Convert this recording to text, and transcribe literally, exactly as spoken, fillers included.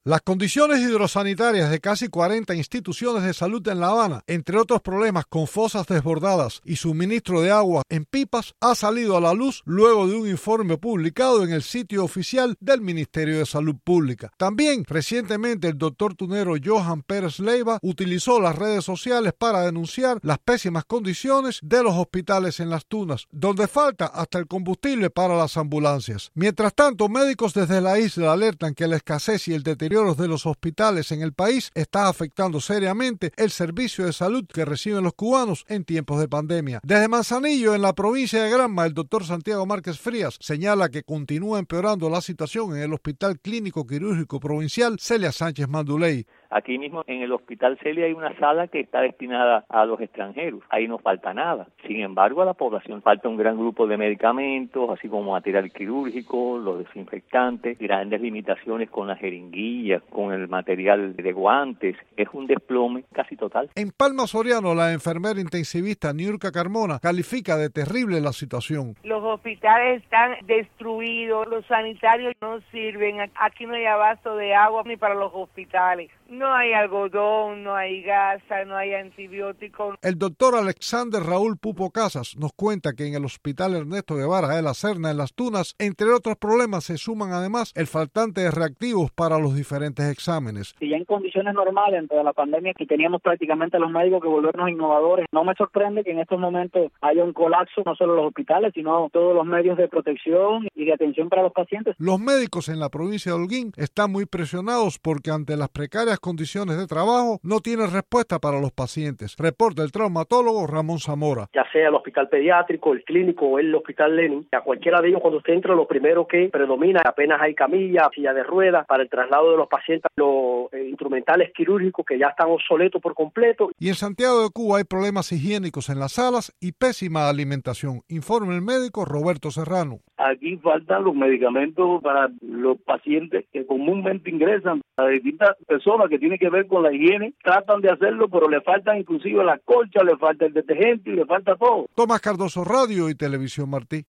Las condiciones hidrosanitarias de casi cuarenta instituciones de salud en La Habana, entre otros problemas con fosas desbordadas y suministro de agua en pipas, ha salido a la luz luego de un informe publicado en el sitio oficial del Ministerio de Salud Pública. También, recientemente, el doctor tunero Johan Pérez Leiva utilizó las redes sociales para denunciar las pésimas condiciones de los hospitales en Las Tunas, donde falta hasta el combustible para las ambulancias. Mientras tanto, médicos desde la isla alertan que la escasez y el deterioro de los hospitales en el país está afectando seriamente el servicio de salud que reciben los cubanos en tiempos de pandemia. Desde Manzanillo, en la provincia de Granma, el doctor Santiago Márquez Frías señala que continúa empeorando la situación en el Hospital Clínico Quirúrgico Provincial Celia Sánchez Manduley. Aquí mismo en el Hospital Celia hay una sala que está destinada a los extranjeros. Ahí no falta nada. Sin embargo, a la población falta un gran grupo de medicamentos, así como material quirúrgico, los desinfectantes, grandes limitaciones con las jeringuillas, con el material de guantes. Es un desplome casi total. En Palma Soriano, la enfermera intensivista Niurka Carmona califica de terrible la situación. Los hospitales están destruidos, los sanitarios no sirven, aquí no hay abasto de agua ni para los hospitales. No hay algodón, no hay gasa, no hay antibióticos. El doctor Alexander Raúl Pupo Casas nos cuenta que en el Hospital Ernesto Guevara de la Serna, en Las Tunas, entre otros problemas, se suman además el faltante de reactivos para los diferentes exámenes. Si ya en condiciones normales, antes de la pandemia, que teníamos prácticamente a los médicos que volvernos innovadores, no me sorprende que en estos momentos haya un colapso, no solo en los hospitales, sino todos los medios de protección y de atención para los pacientes. Los médicos en la provincia de Holguín están muy presionados porque ante las precarias condiciones de trabajo no tiene respuesta para los pacientes. Reporta el traumatólogo Ramón Zamora. Ya sea el hospital pediátrico, el clínico o el hospital Lenin, a cualquiera de ellos cuando usted entra, lo primero que predomina, apenas hay camilla, silla de ruedas para el traslado de los pacientes, los eh, instrumentales quirúrgicos que ya están obsoletos por completo. Y en Santiago de Cuba hay problemas higiénicos en las salas y pésima alimentación, informa el médico Roberto Serrano. Aquí faltan los medicamentos para los pacientes que comúnmente ingresan a distintas personas que tienen que ver con la higiene. Tratan de hacerlo, pero le faltan inclusive la colcha, le falta el detergente y le falta todo. Tomás Cardoso, Radio y Televisión Martí.